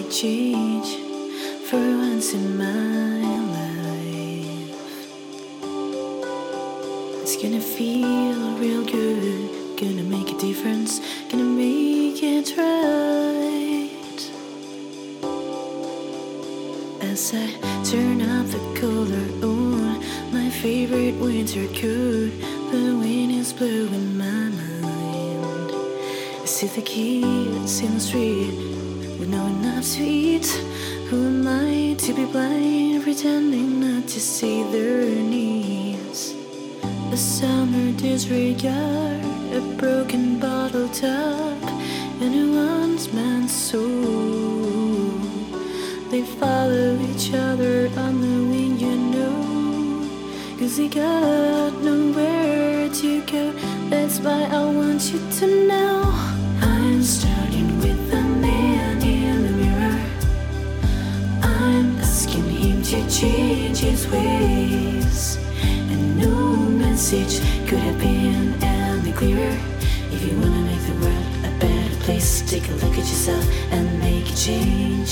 change for once in my life. It's gonna feel real good, gonna make a difference, gonna make it right. As I turn up the color on my favorite winter coat, the wind is blowing my mind. I see the kids in the street with no enough to eat. Who am I to be blind, pretending not to see their needs? A summer disregard, a broken bottle top, and a once man's soul. They follow each other on the wind, you know, 'cause they got nowhere to go. That's why I want you to know I'm starting with the man in the mirror. I'm asking him to change his ways, and no message could have been any clearer. If you wanna make the world a better place, take a look at yourself and make a change.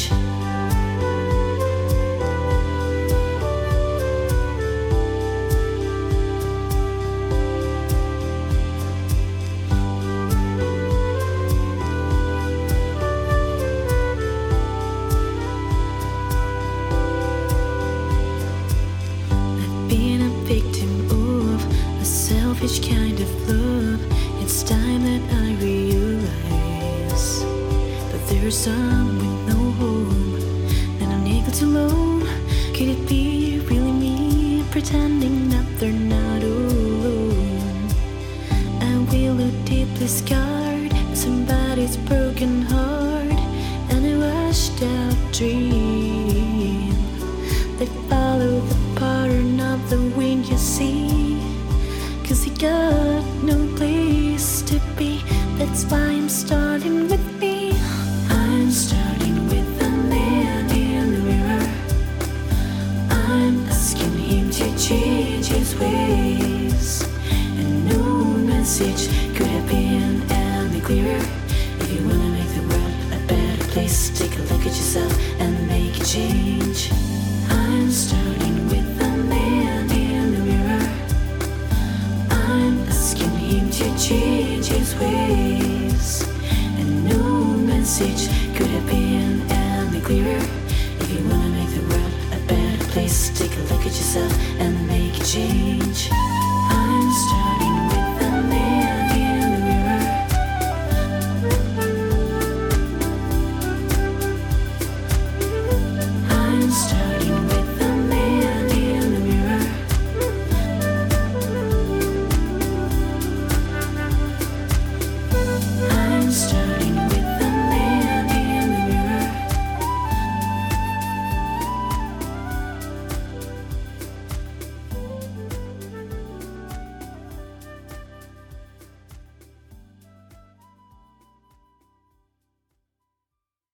Selfish kind of love, it's time that I realize that there's some with no home, and I'm able to alone. Could it be really me pretending that they're not alone? I will look deeply scarred with somebody's broken heart and a washed out dream. They follow the pattern of the wind, you see, 'cause he got no place to be. That's why I'm starting with me. I'm starting with the man in the mirror. I'm asking him to change his ways, and no message could have been any clearer. If you wanna make the world a better place, take a look at yourself and make a change. I'm starting with the man in the mirror. I'm asking him to change his ways, and no message could have been any clearer. If you wanna make the world a better place, take a look at yourself and make a change. I'm starting